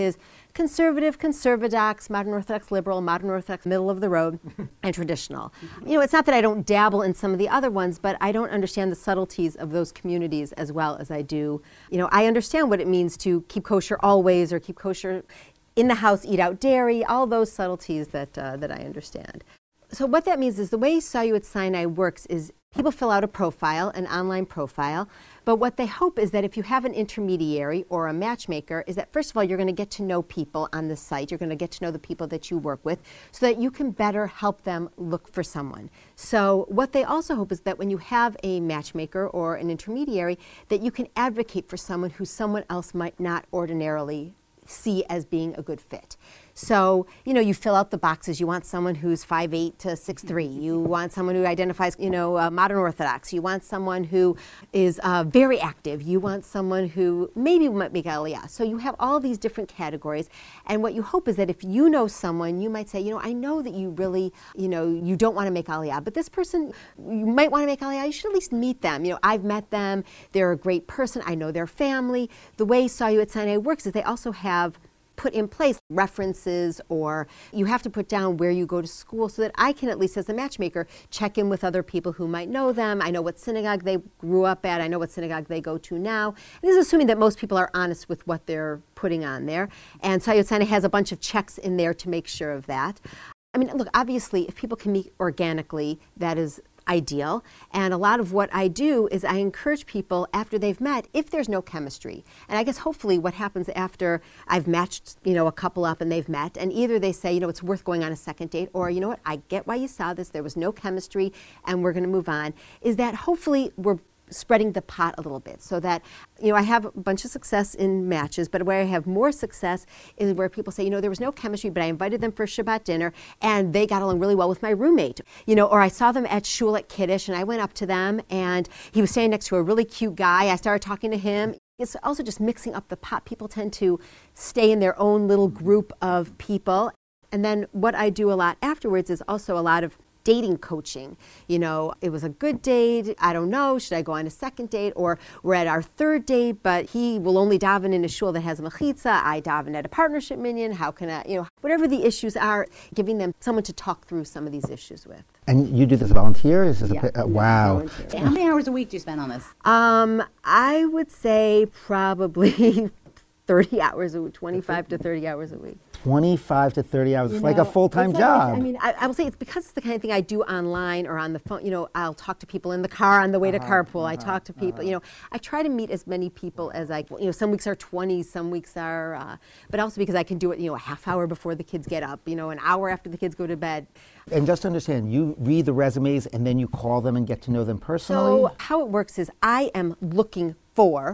conservative, conservadox, modern Orthodox liberal, modern Orthodox middle of the road, and traditional. You know, it's not that I don't dabble in some of the other ones, but I don't understand the subtleties of those communities as well as I do. You know, I understand what it means to keep kosher always or keep kosher in the house, eat out dairy, all those subtleties that uh, that I understand. So what that means is the way Sayu at Sinai works is people fill out a profile, an online profile, but what they hope is that if you have an intermediary or a matchmaker is that first of all you're going to get to know people on the site, you're going to get to know the people that you work with so that you can better help them look for someone. So what they also hope is that when you have a matchmaker or an intermediary that you can advocate for someone who someone else might not ordinarily see as being a good fit. So, you know, you fill out the boxes. You want someone who's five eight to six three. You want someone who identifies, you know, uh, modern Orthodox. You want someone who is uh, very active. You want someone who maybe might make Aliyah. So you have all these different categories. And what you hope is that if you know someone, you might say, you know, I know that you really, you know, you don't want to make Aliyah, but this person, you might want to make Aliyah. You should at least meet them. You know, I've met them. They're a great person. I know their family. The way Sayu at Sinai works is they also have put in place references, or you have to put down where you go to school so that I can, at least as a matchmaker, check in with other people who might know them. I know what synagogue they grew up at. I know what synagogue they go to now. And this is assuming that most people are honest with what they're putting on there. And Sayu at Sinai has a bunch of checks in there to make sure of that. I mean, look, obviously, if people can meet organically, that is ideal. And a lot of what I do is I encourage people after they've met, if there's no chemistry. And I guess hopefully what happens after I've matched, you know, a couple up and they've met, and either they say, you know, it's worth going on a second date, or, you know what, I get why you saw this, there was no chemistry, and we're going to move on, is that hopefully we're spreading the pot a little bit so that, you know, I have a bunch of success in matches, but where I have more success is where people say, you know, there was no chemistry, but I invited them for Shabbat dinner and they got along really well with my roommate. You know, or I saw them at shul at Kiddush and I went up to them and he was standing next to a really cute guy. I started talking to him. It's also just mixing up the pot. People tend to stay in their own little group of people. And then what I do a lot afterwards is also a lot of dating coaching. You know, it was a good date. I don't know. Should I go on a second date? Or we're at our third date, but he will only daven in a shul that has a mechitza. I daven at a partnership minyan. How can I, you know, whatever the issues are, giving them someone to talk through some of these issues with. And you do this volunteer? Is this Yeah. a, uh, wow. Volunteer. How many hours a week do you spend on this? Um, I would say probably thirty hours a week, twenty-five to thirty hours a week. twenty-five to thirty hours. You It's like a know, full-time it's like- job. I mean, I, I will say it's because it's the kind of thing I do online or on the phone. You know, I'll talk to people in the car on the way to carpool. I talk to people. You know, I try to meet as many people as I. You know, some weeks are twenty, some weeks are, uh, but also because I can do it. You know, a half hour before the kids get up. You know, an hour after the kids go to bed. And just to understand, you read the resumes and then you call them and get to know them personally? So how it works is I am looking for.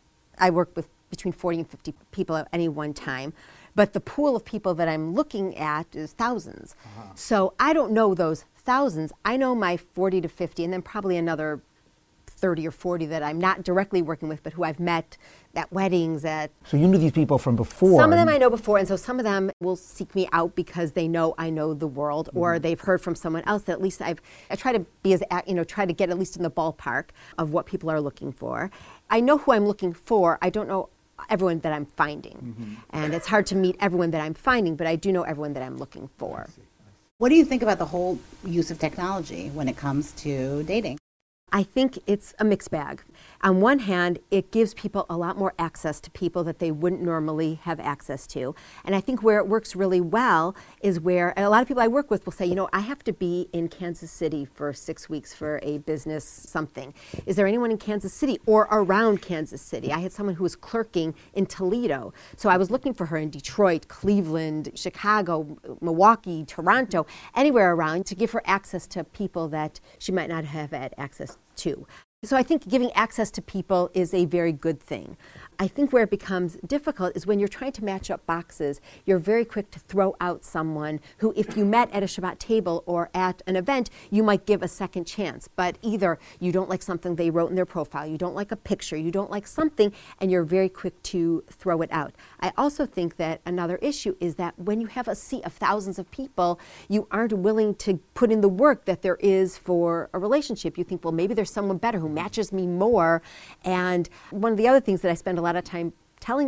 I work with between forty and fifty people at any one time. But the pool of people that I'm looking at is thousands. Uh-huh. So I don't know those thousands. I know my forty to fifty, and then probably another thirty or forty that I'm not directly working with, but who I've met at weddings, at... So you knew these people from before. Some of them I know before, and so some of them will seek me out because they know I know the world, mm-hmm. or they've heard from someone else that at least I've... I try to be as, you know, try to get at least in the ballpark of what people are looking for. I know who I'm looking for. I don't know everyone that I'm finding. Mm-hmm. And it's hard to meet everyone that I'm finding, but I do know everyone that I'm looking for. What do you think about the whole use of technology when it comes to dating? I think it's a mixed bag. On one hand, it gives people a lot more access to people that they wouldn't normally have access to. And I think where it works really well is where a lot of people I work with will say, you know, I have to be in Kansas City for six weeks for a business something. Is there anyone in Kansas City or around Kansas City? I had someone who was clerking in Toledo. So I was looking for her in Detroit, Cleveland, Chicago, Milwaukee, Toronto, anywhere around to give her access to people that she might not have had access to. So I think giving access to people is a very good thing. I think where it becomes difficult is when you're trying to match up boxes, you're very quick to throw out someone who, if you met at a Shabbat table or at an event, you might give a second chance. But either you don't like something they wrote in their profile, you don't like a picture, you don't like something, and you're very quick to throw it out. I also think that another issue is that when you have a sea of thousands of people, you aren't willing to put in the work that there is for a relationship. You think, well, maybe there's someone better who matches me more. And one of the other things that I spend a lot of time telling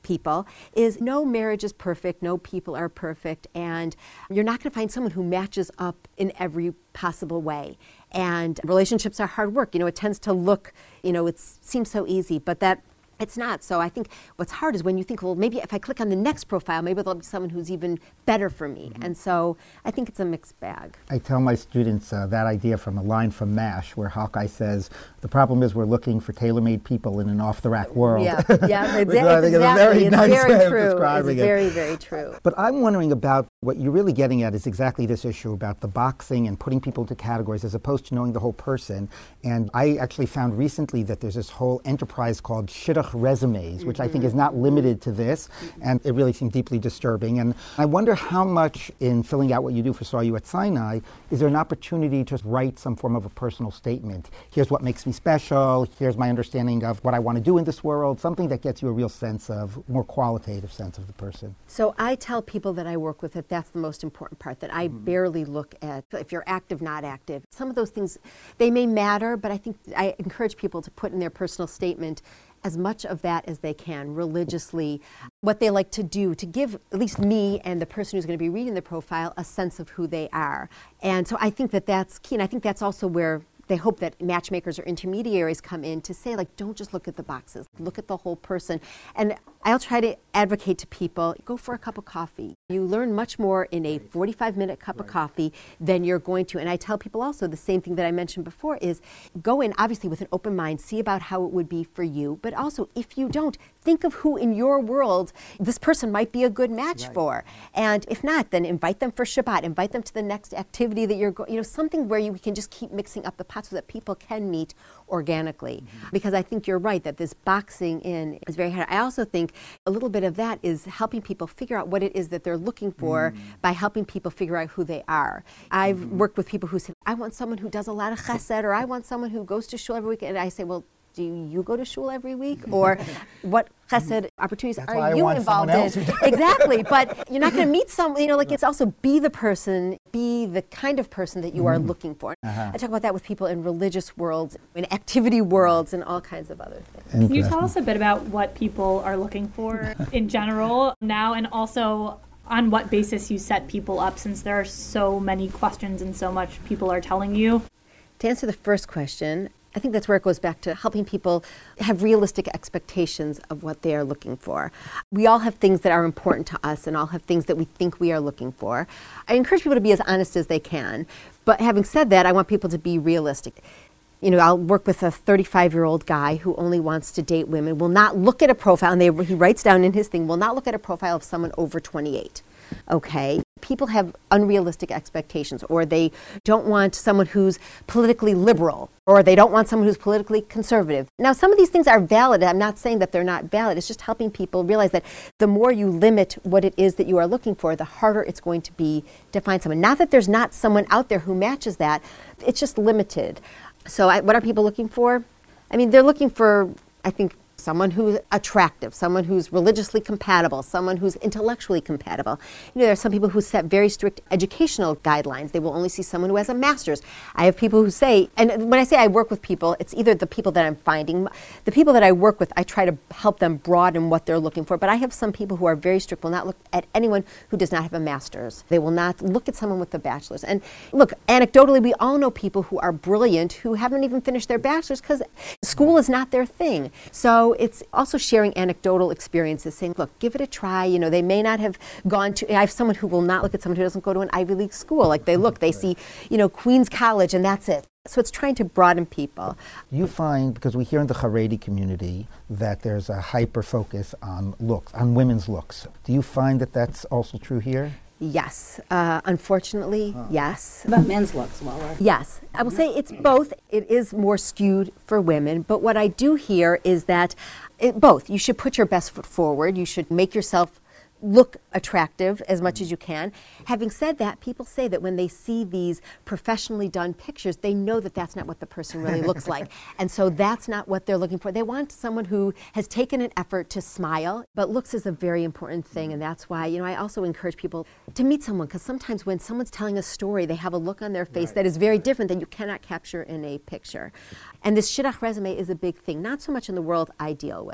people is no marriage is perfect, no people are perfect, and you're not going to find someone who matches up in every possible way. And relationships are hard work. You know, it tends to look, you know, it seems so easy, but that it's not. So I think what's hard is when you think, well, maybe if I click on the next profile, maybe there'll be someone who's even better for me. Mm-hmm. And so I think it's a mixed bag. I tell my students uh, that idea from a line from MASH, where Hawkeye says, the problem is we're looking for tailor-made people in an off-the-rack world. Yeah, yeah, it's, Which I think exactly. is a very it's nice very way true. of describing it's it. very, very true. But I'm wondering about what you're really getting at is exactly this issue about the boxing and putting people into categories as opposed to knowing the whole person. And I actually found recently that there's this whole enterprise called Shidduch resumes, which I think is not limited to this, and it really seemed deeply disturbing. And I wonder how much in filling out what you do for Saw You at Sinai, is there an opportunity to write some form of a personal statement? Here's what makes me special, here's my understanding of what I want to do in this world, something that gets you a real sense of, more qualitative sense of the person. So I tell people that I work with that that's the most important part, that I mm. barely look at if you're active, not active. Some of those things, they may matter, but I think I encourage people to put in their personal statement as much of that as they can, religiously, what they like to do, to give at least me and the person who's going to be reading the profile a sense of who they are. And so I think that that's key, and I think that's also where they hope that matchmakers or intermediaries come in to say, like, don't just look at the boxes, look at the whole person. And I'll try to advocate to people, go for a cup of coffee. You learn much more in a forty-five minute cup right. of coffee than you're going to. And I tell people also the same thing that I mentioned before is go in, obviously, with an open mind, see about how it would be for you. But also, if you don't, think of who in your world this person might be a good match right. for. And if not, then invite them for Shabbat, invite them to the next activity that you're going, you know, something where you can just keep mixing up the pot so that people can meet organically. Mm-hmm. Because I think you're right that this boxing in is very hard. I also think a little bit of that is helping people figure out what it is that they're looking for mm-hmm. by helping people figure out who they are. I've mm-hmm. worked with people who say, I want someone who does a lot of chesed, or I want someone who goes to shul every week. And I say, well, do you go to shul every week? Or what chesed opportunities That's are you involved in? Exactly, but you're not going to meet someone, you know, like it's also be the person, be the kind of person that you mm-hmm. are looking for. Uh-huh. I talk about that with people in religious worlds, in activity worlds, and all kinds of other things. Can you tell us a bit about what people are looking for in general now, and also on what basis you set people up, since there are so many questions and so much people are telling you? To answer the first question, I think that's where it goes back to helping people have realistic expectations of what they are looking for. We all have things that are important to us and all have things that we think we are looking for. I encourage people to be as honest as they can. But having said that, I want people to be realistic. You know, I'll work with a thirty-five-year-old guy who only wants to date women, will not look at a profile, and they, he writes down in his thing, will not look at a profile of someone over twenty-eight. Okay, people have unrealistic expectations, or they don't want someone who's politically liberal, or they don't want someone who's politically conservative. Now, some of these things are valid. I'm not saying that they're not valid. It's just helping people realize that the more you limit what it is that you are looking for, the harder it's going to be to find someone. Not that there's not someone out there who matches that. It's just limited. So I, what are people looking for? I mean, they're looking for, I think, someone who's attractive, someone who's religiously compatible, someone who's intellectually compatible. You know, there are some people who set very strict educational guidelines. They will only see someone who has a master's. I have people who say, and when I say I work with people, it's either the people that I'm finding, the people that I work with, I try to help them broaden what they're looking for. But I have some people who are very strict, will not look at anyone who does not have a master's. They will not look at someone with a bachelor's. And look, anecdotally, we all know people who are brilliant who haven't even finished their bachelor's because school is not their thing. So it's also sharing anecdotal experiences, saying, look, give it a try. You know, they may not have gone to, I have someone who will not look at someone who doesn't go to an Ivy League school. Like they look, they see, you know, Queens College and that's it. So it's trying to broaden people. You find, because we hear in the Haredi community that there's a hyper focus on looks, on women's looks. Do you find that that's also true here? Yes. Uh, unfortunately, oh. yes. About men's looks, well, yes. I will say it's both. It is more skewed for women, but what I do hear is that it, both. You should put your best foot forward. You should make yourself look attractive as much as you can. Having said that, people say that when they see these professionally done pictures, they know that that's not what the person really looks like. And so that's not what they're looking for. They want someone who has taken an effort to smile, but looks is a very important thing. And that's why, you know, I also encourage people to meet someone, because sometimes when someone's telling a story, they have a look on their face right. that is very different than you cannot capture in a picture. And this shidduch resume is a big thing, not so much in the world I deal with,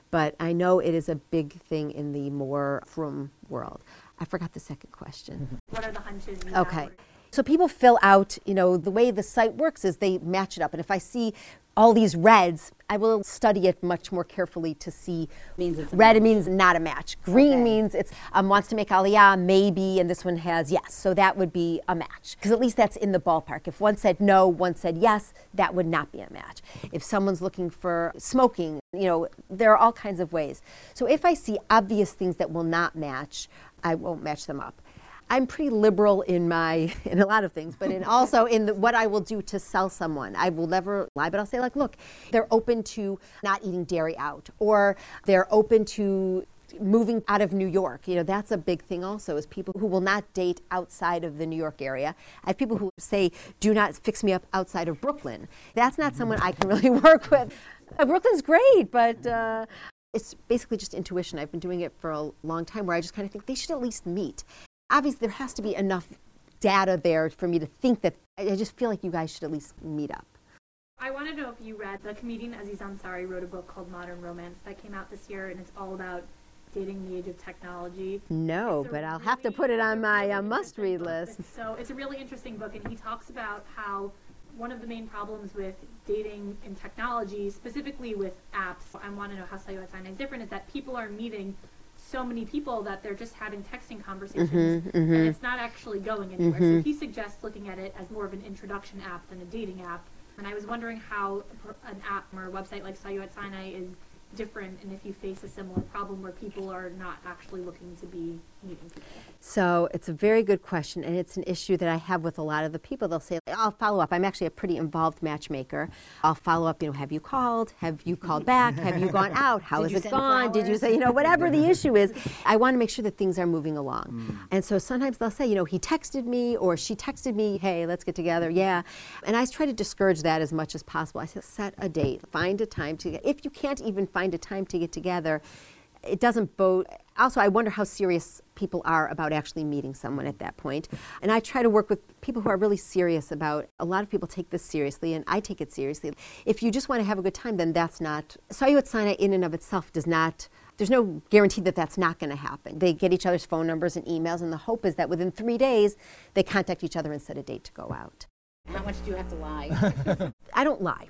but I know it is a big thing in the more frum world. I forgot the second question. What are the hunches? You Okay. have? So people fill out, you know, the way the site works is they match it up. And if I see all these reds, I will study it much more carefully to see. Means it's a red match. means not a match. Green Okay. means it's um, wants to make aliyah, maybe, and this one has yes. So that would be a match. Because at least that's in the ballpark. If one said no, one said yes, that would not be a match. If someone's looking for smoking, you know, there are all kinds of ways. So if I see obvious things that will not match, I won't match them up. I'm pretty liberal in my in a lot of things, but in also in the, what I will do to sell someone. I will never lie, but I'll say like, look, they're open to not eating dairy out, or they're open to moving out of New York. You know, that's a big thing also, is people who will not date outside of the New York area. I have people who say, do not fix me up outside of Brooklyn. That's not someone I can really work with. Uh, Brooklyn's great, but uh, it's basically just intuition. I've been doing it for a long time, where I just kind of think they should at least meet. Obviously, there has to be enough data there for me to think that, I just feel like you guys should at least meet up. I want to know if you read, the comedian Aziz Ansari wrote a book called Modern Romance that came out this year, and it's all about dating in the age of technology. No, It's a but I'll have to really- put it on it's a my really uh, must-read interesting book. list. It's So it's a really interesting book, and he talks about how one of the main problems with dating in technology, specifically with apps, I want to know how Sayuat Sinai is different, is that people are meeting so many people that they're just having texting conversations, Mm-hmm, mm-hmm. and it's not actually going anywhere. Mhm. So he suggests looking at it as more of an introduction app than a dating app. And I was wondering how an app or a website like Sayuat Sinai is different, and if you face a similar problem where people are not actually looking to be meeting people. So it's a very good question, and it's an issue that I have with a lot of the people. They'll say, I'll follow up. I'm actually a pretty involved matchmaker. I'll follow up, you know, have you called? Have you called back? Have you gone out? How Did has you it send gone? Did you flowers? say, you know, whatever the issue is, I want to make sure that things are moving along. And so sometimes they'll say, you know, he texted me or she texted me, hey, let's get together. Yeah. And I try to discourage that as much as possible. I say, set a date, find a time to get, if you can't even find a time to get together, it doesn't bode. Also, I wonder how serious people are about actually meeting someone at that point. And I try to work with people who are really serious about, a lot of people take this seriously, and I take it seriously. If you just want to have a good time, then that's not, Sayuat Sinai in and of itself does not, there's no guarantee that that's not going to happen. They get each other's phone numbers and emails, and the hope is that within three days, they contact each other and set a date to go out. How much do you have to lie? I don't lie.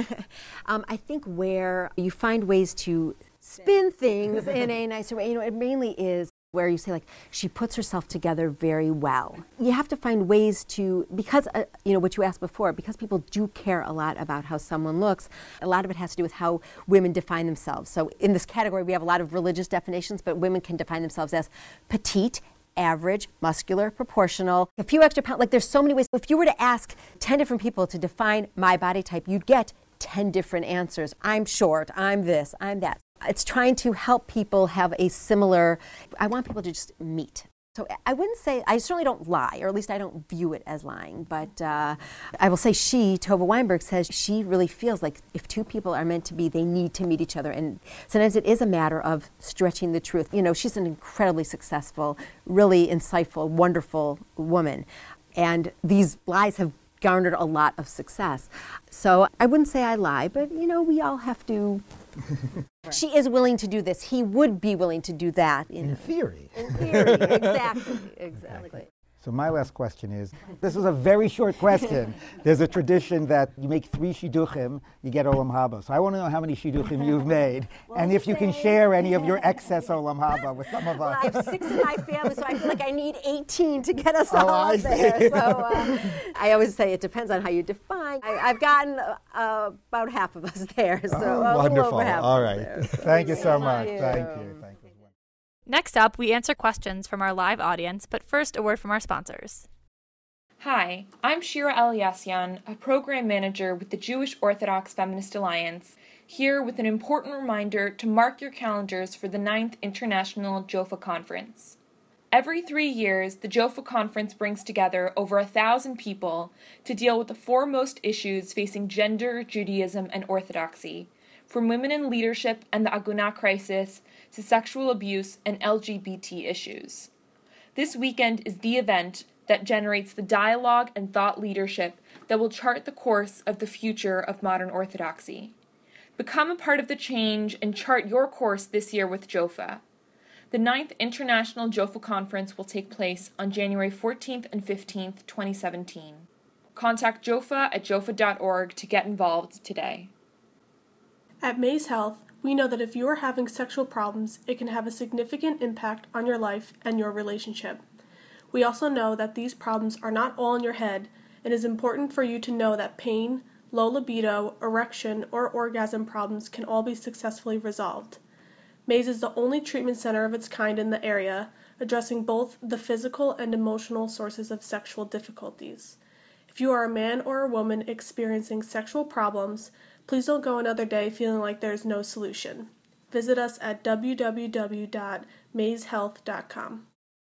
um, I think where you find ways to spin things in a nicer way, you know, it mainly is where you say, like, she puts herself together very well. You have to find ways to, because, uh, you know, what you asked before, because people do care a lot about how someone looks, a lot of it has to do with how women define themselves. So in this category, we have a lot of religious definitions, but women can define themselves as petite, average, muscular, proportional, a few extra pounds. Like, there's so many ways. If you were to ask ten different people to define my body type, you'd get ten different answers. I'm short, I'm this, I'm that. It's trying to help people have a similar, I want people to just meet. So I wouldn't say, I certainly don't lie, or at least I don't view it as lying, but uh, I will say she, Tova Weinberg, says she really feels like if two people are meant to be, they need to meet each other. And sometimes it is a matter of stretching the truth. You know, she's an incredibly successful, really insightful, wonderful woman. And these lies have garnered a lot of success. So I wouldn't say I lie, but, you know, we all have to. She is willing to do this. He would be willing to do that. You know. In theory. In theory, exactly, exactly. So my last question is, this is a very short question. There's a tradition that you make three shidduchim, you get olam haba. So I want to know how many shidduchim you've made, Well, and if you can say- share any of your excess olam haba with some of Well, us. I have six in my family, so I feel like I need eighteen to get us Oh, all I there. see. So uh, I always say it depends on how you define. I, I've gotten uh, uh, about half of us there, so Oh, a little wonderful. over half All of us right. there. Thank you so much. you. Thank you. Thank you. Next up, we answer questions from our live audience, but first, a word from our sponsors. Hi, I'm Shira Eliasyan, a program manager with the Jewish Orthodox Feminist Alliance, here with an important reminder to mark your calendars for the ninth International Jofa Conference. Every three years, the Jofa Conference brings together over a thousand people to deal with the foremost issues facing gender, Judaism, and Orthodoxy, from women in leadership and the Agunah crisis to sexual abuse and L G B T issues. This weekend is the event that generates the dialogue and thought leadership that will chart the course of the future of modern Orthodoxy. Become a part of the change and chart your course this year with JOFA. The ninth International JOFA Conference will take place on January fourteenth and fifteenth, twenty seventeen. Contact JOFA at jofa dot org to get involved today. At Maze Health, we know that if you are having sexual problems, it can have a significant impact on your life and your relationship. We also know that these problems are not all in your head, and it is important for you to know that pain, low libido, erection, or orgasm problems can all be successfully resolved. Maze is the only treatment center of its kind in the area, addressing both the physical and emotional sources of sexual difficulties. If you are a man or a woman experiencing sexual problems, please don't go another day feeling like there's no solution. Visit us at w w w dot maze health dot com.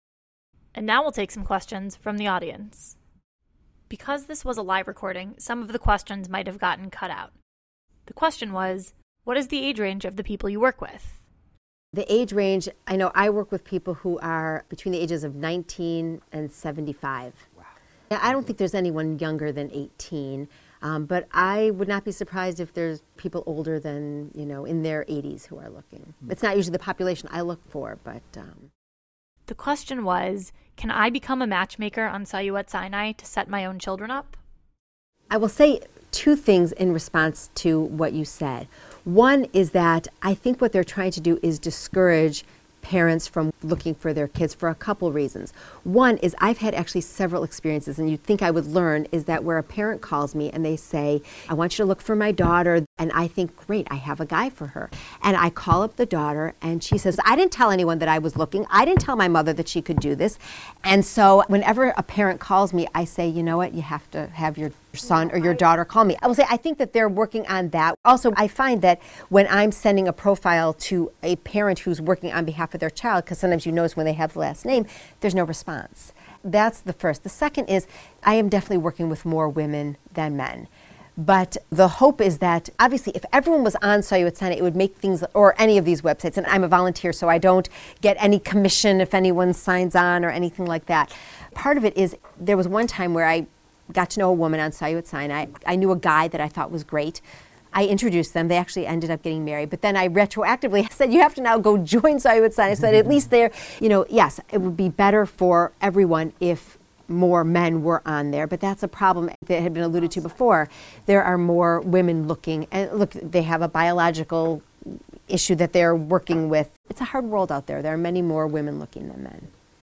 And now we'll take some questions from the audience. Because this was a live recording, some of the questions might have gotten cut out. The question was, what is the age range of the people you work with? The age range, I know I work with people who are between the ages of nineteen and seventy-five. Wow. Now, I don't think there's anyone younger than eighteen, um, but I would not be surprised if there's people older than, you know, in their eighties who are looking. Mm-hmm. It's not usually the population I look for, but... Um, The question was, can I become a matchmaker on Sayuat Sinai to set my own children up? I will say two things in response to what you said. One is that I think what they're trying to do is discourage parents from looking for their kids for a couple reasons. One is I've had actually several experiences, and you'd think I would learn, is that where a parent calls me and they say, I want you to look for my daughter, and I think, great, I have a guy for her. And I call up the daughter, and she says, I didn't tell anyone that I was looking. I didn't tell my mother that she could do this. And so whenever a parent calls me, I say, you know what, you have to have your son or your daughter call me. I will say, I think that they're working on that. Also, I find that when I'm sending a profile to a parent who's working on behalf of their child, because sometimes you notice when they have the last name, there's no response. That's the first. The second is I am definitely working with more women than men. But the hope is that, obviously, if everyone was on Sayuat Sinai, it would make things, or any of these websites, and I'm a volunteer, so I don't get any commission if anyone signs on or anything like that. Part of it is, there was one time where I got to know a woman on Sayuat Sinai. I knew a guy that I thought was great. I introduced them. They actually ended up getting married. But then I retroactively said, you have to now go join Sayuat Sinai, so that at least they're, you know, yes, it would be better for everyone if more men were on there, but that's a problem that had been alluded to before. There are more women looking, and look, they have a biological issue that they're working with. It's a hard world out there. There are many more women looking than men.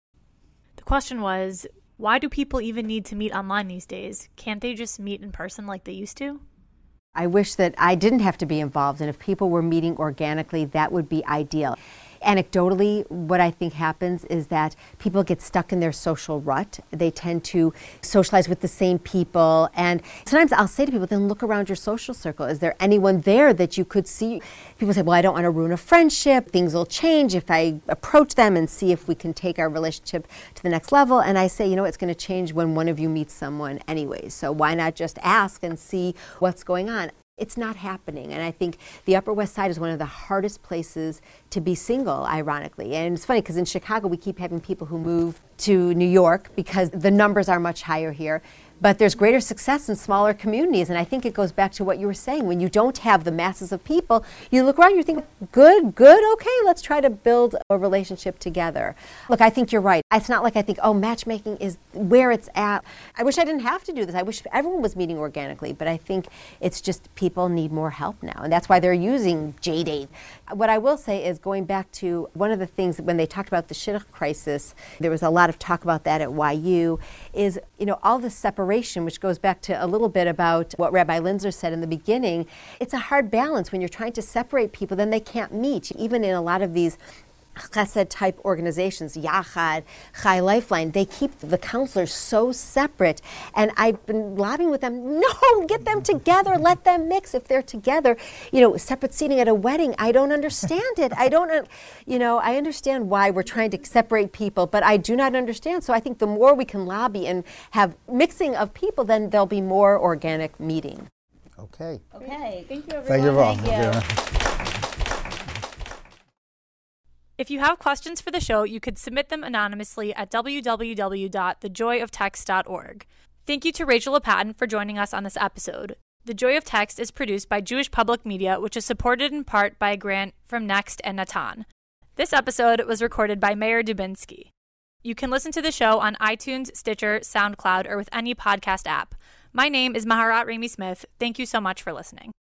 The question was, why do people even need to meet online these days? Can't they just meet in person like they used to? I wish that I didn't have to be involved, and if people were meeting organically, that would be ideal. Anecdotally, what I think happens is that people get stuck in their social rut. They tend to socialize with the same people. And sometimes I'll say to people, then look around your social circle. Is there anyone there that you could see? People say, well, I don't want to ruin a friendship. Things will change if I approach them and see if we can take our relationship to the next level. And I say, you know, it's going to change when one of you meets someone anyway. So why not just ask and see what's going on? It's not happening. And I think the Upper West Side is one of the hardest places to be single, ironically. And it's funny because in Chicago, we keep having people who move to New York because the numbers are much higher here. But there's greater success in smaller communities. And I think it goes back to what you were saying. When you don't have the masses of people, you look around, you think, good, good, okay, let's try to build a relationship together. Look, I think you're right. It's not like I think, oh, matchmaking is where it's at. I wish I didn't have to do this. I wish everyone was meeting organically. But I think it's just people need more help now. And that's why they're using J date. What I will say is going back to one of the things when they talked about the shidduch crisis, there was a lot of talk about that at Y U, is, you know, all the separation, which goes back to a little bit about what Rabbi Linzer said in the beginning. It's a hard balance when you're trying to separate people, then they can't meet. Even in a lot of these chesed-type organizations, Yachad, Chai Lifeline, they keep the counselors so separate. And I've been lobbying with them, no, get them together, let them mix if they're together. You know, separate seating at a wedding, I don't understand it. I don't, you know, I understand why we're trying to separate people, but I do not understand. So I think the more we can lobby and have mixing of people, then there'll be more organic meeting. Okay. Okay. Thank you, everyone. Thank you, Val. Thank you. If you have questions for the show, you could submit them anonymously at w w w dot the joy of text dot org. Thank you to Rachel LePatten for joining us on this episode. The Joy of Text is produced by Jewish Public Media, which is supported in part by a grant from Next and Natan. This episode was recorded by Meir Dubinsky. You can listen to the show on iTunes, Stitcher, SoundCloud, or with any podcast app. My name is Maharat Rami Smith. Thank you so much for listening.